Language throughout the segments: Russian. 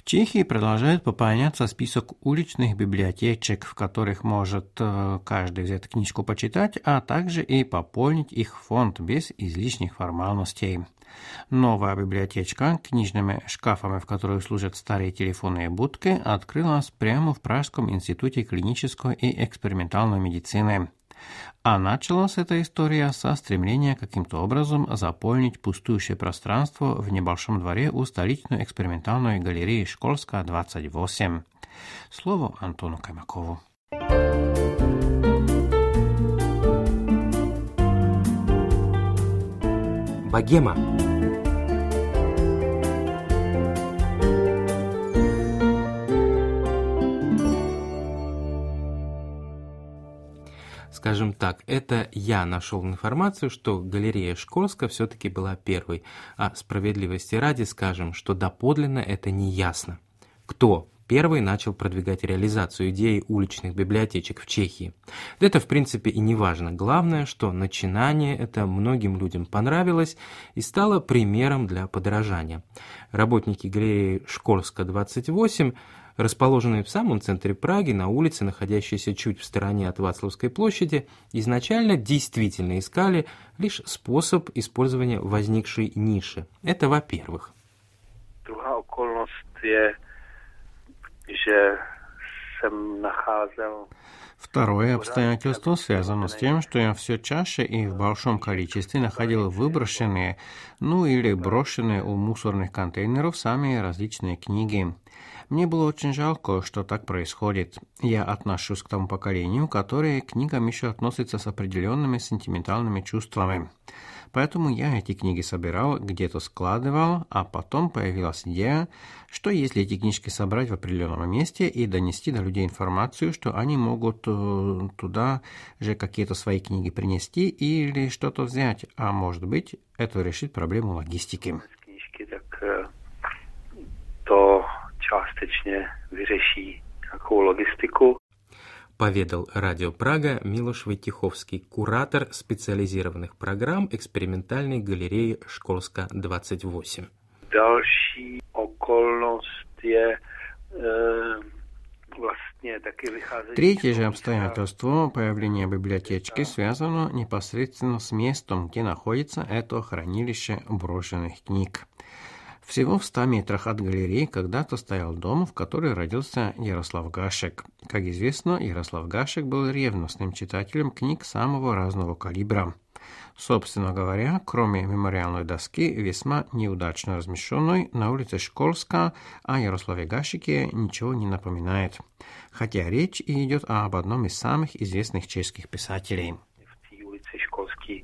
Чехии продолжает пополняться список уличных библиотечек, в которых может каждый взять книжку почитать, а также и пополнить их фонд без излишних формальностей. Новая библиотечка, книжными шкафами, в которых служат старые телефонные будки, открылась прямо в Пражском институте клинической и экспериментальной медицины. А началась эта история со стремления каким-то образом заполнить пустующее пространство в небольшом дворе у столичной экспериментальной галереи Школьска, 28. Слово Антону Каймакову. Богема. Скажем так, это я нашел информацию, что галерея Школьска все-таки была первой, а справедливости ради скажем, что доподлинно это не ясно. Кто первый начал продвигать реализацию идеи уличных библиотечек в Чехии? Да это в принципе и не важно. Главное, что начинание это многим людям понравилось и стало примером для подражания. Работники галереи Школьска, 28, расположенные в самом центре Праги, на улице, находящейся чуть в стороне от Вацлавской площади, изначально действительно искали лишь способ использования возникшей ниши. Это во-первых. Druhá okolnost je, že jsem nacházel. Второе обстоятельство связано с тем, что я все чаще и в большом количестве находил выброшенные, или брошенные у мусорных контейнеров самые различные книги. Мне было очень жалко, что так происходит. Я отношусь к тому поколению, которое к книгам еще относится с определенными сентиментальными чувствами. Поэтому я эти книги собирал, где-то складывал, а потом появилась идея, что если эти книжки собрать в определенном месте и донести до людей информацию, что они могут туда же какие-то свои книги принести или что-то взять, а может быть, это решит проблему логистики. To částečně vyřeší nějakou logistiku. Поведал Радио Прага Милош Войтиховский, куратор специализированных программ экспериментальной галереи Школьска, 28. Další okolnost je vlastně taky vycházející. Третье же обстоятельство появления библиотечки связано непосредственно с местом, где находится это хранилище брошенных книг. Всего в 100 метрах от галереи когда-то стоял дом, в который родился Ярослав Гашек. Как известно, Ярослав Гашек был ревностным читателем книг самого разного калибра. Собственно говоря, кроме мемориальной доски, весьма неудачно размещенной на улице Школьска, о Ярославе Гашеке ничего не напоминает. Хотя речь идет об одном из самых известных чешских писателей. В té ulici Školský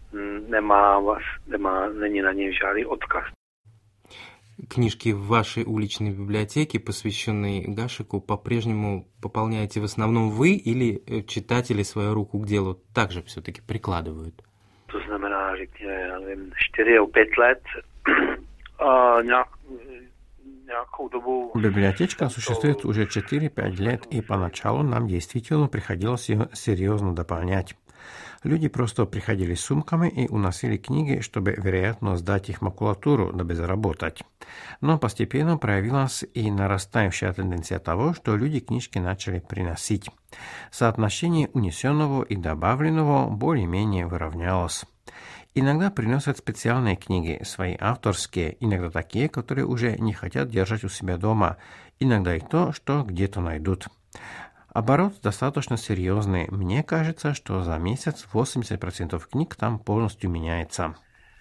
není na něj žádný odkaz. Книжки в вашей уличной библиотеке, посвященной Гашеку, по-прежнему пополняете в основном вы или читатели свою руку к делу также все-таки прикладывают? To znamená, řekněme, já nevím, 4 nebo 5 let a nějakou dobu... Библиотечка существует уже 4-5 лет, и поначалу нам действительно приходилось ее серьезно дополнять. Люди просто приходили с сумками и уносили книги, чтобы, вероятно, сдать их макулатуру, дабы заработать. Но постепенно проявилась и нарастающая тенденция того, что люди книжки начали приносить. Соотношение унесенного и добавленного более-менее выровнялось. Иногда приносят специальные книги, свои авторские, иногда такие, которые уже не хотят держать у себя дома, иногда и то, что где-то найдут. Оборот достаточно серьезный. Мне кажется, что за месяц 80% книг там полностью меняется.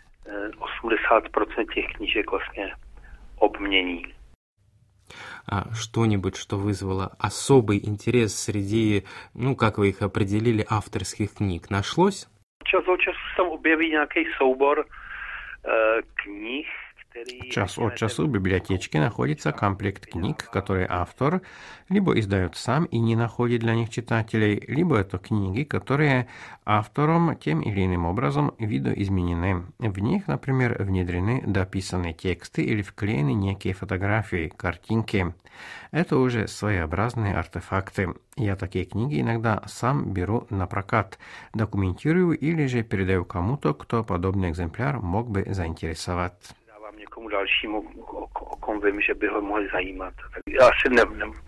80% těch knížek vlastně obmění. А что-нибудь, что вызвало особый интерес среди, как вы их определили, авторских книг, нашлось? Čas od času se tam objeví nějaký soubor knih. Час от часу в библиотечке находится комплект книг, которые автор либо издает сам и не находит для них читателей, либо это книги, которые автором тем или иным образом видоизменены. В них, например, внедрены дописанные тексты или вклеены некие фотографии, картинки. Это уже своеобразные артефакты. Я такие книги иногда сам беру на прокат, документирую или же передаю кому-то, кто подобный экземпляр мог бы заинтересовать. někomu dalšímu, o kom vím, že by ho mohli zajímat. Tak já si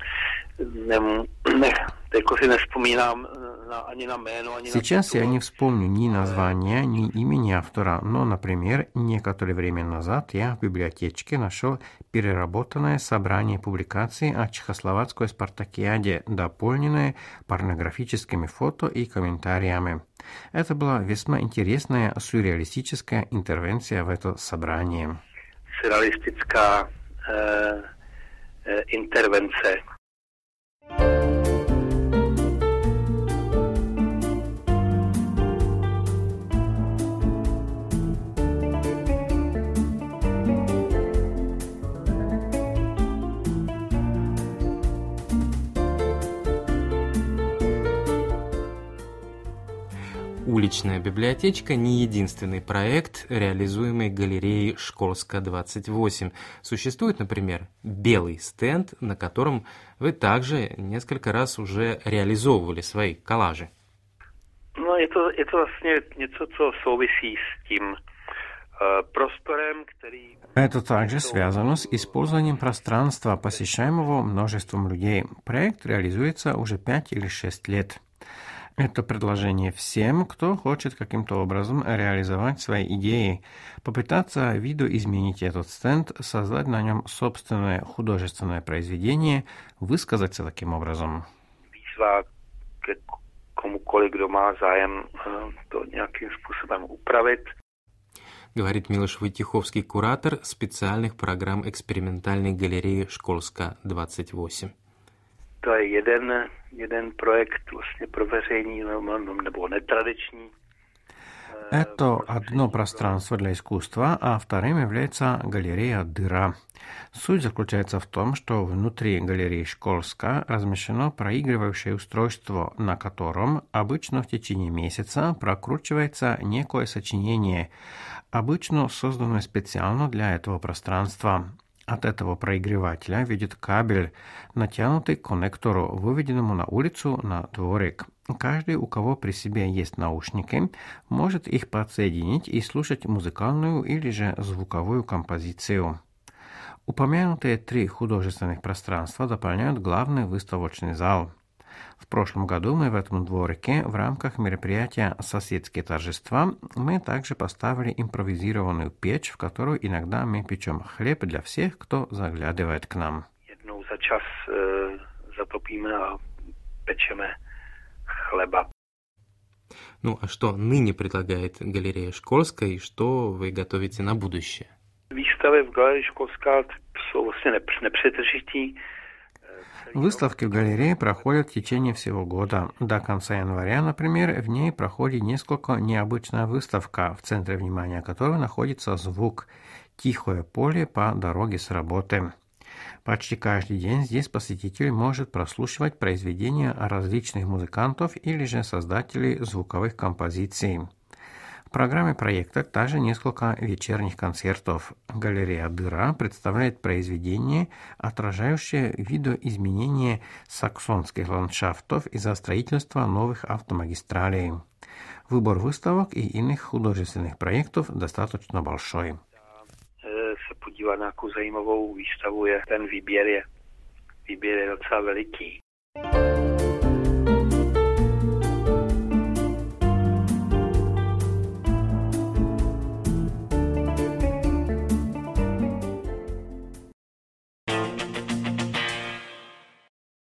teďko si nevzpomínám ani на jméno, ani Сейчас я не вспомню ни названия, ни имени автора, но, например, некоторое время назад я в библиотечке нашел переработанное собрание публикаций о чехословацкой спартакиаде, дополненное порнографическими фото и комментариями. Это была весьма интересная сюрреалистическая интервенция в это собрание. Surrealistická intervence. Уличная библиотечка не единственный проект, реализуемый галереей Школска-28. Существует, например, белый стенд, на котором вы также несколько раз уже реализовывали свои коллажи. No, je to vlastně něco, co souvisí s tím prostorem, který... Это также связано с использованием пространства, посещаемого множеством людей. Проект реализуется уже 5 или 6 лет. Это предложение всем, кто хочет каким-то образом реализовать свои идеи, попытаться видоизменить этот стенд, создать на нем собственное художественное произведение, высказаться таким образом. Výzva ke komukoliv, kdo má zájem to nějakým způsobem upravit. Говорит Милош Войтиховский, куратор специальных программ экспериментальной галереи Школска-28. To je jeden projekt vlastně pro veřejný nebo netradiční. Это одно пространство для искусства, а вторым является галерея «Дыра». Суть заключается в том, что внутри галереи Школска размещено проигрывающее устройство, на котором обычно в течение месяца прокручивается некое сочинение, обычно созданное специально для этого пространства. От этого проигрывателя ведет кабель, натянутый к коннектору, выведенному на улицу на дворик. Каждый, у кого при себе есть наушники, может их подсоединить и слушать музыкальную или же звуковую композицию. Упомянутые 3 художественных пространства дополняют главный выставочный зал. В прошлом году мы в этом дворике в рамках мероприятия «Соседские торжества» мы также поставили импровизированную печь, в которую иногда мы печем хлеб для всех, кто заглядывает к нам. Jednou za čas zatopíme a pečeme chleba. Ну, а что ныне предлагает галерея Школска и что вы готовите на будущее? Výstavy v galerii Školská jsou vlastně nepřetržitý. Выставки в галерее проходят в течение всего года. До конца января, например, в ней проходит несколько необычная выставка, в центре внимания которой находится звук «Тихое поле по дороге с работы». Почти каждый день здесь посетитель может прослушивать произведения различных музыкантов или же создателей звуковых композиций. В программе проекта также несколько вечерних концертов. Галерея «Дыра» представляет произведения, отражающие видоизменения саксонских ландшафтов из-за строительства новых автомагистралей. Выбор выставок и иных художественных проектов достаточно большой. Se podívat na nějakou zajímavou výstavu, ten výběr je docela veliký.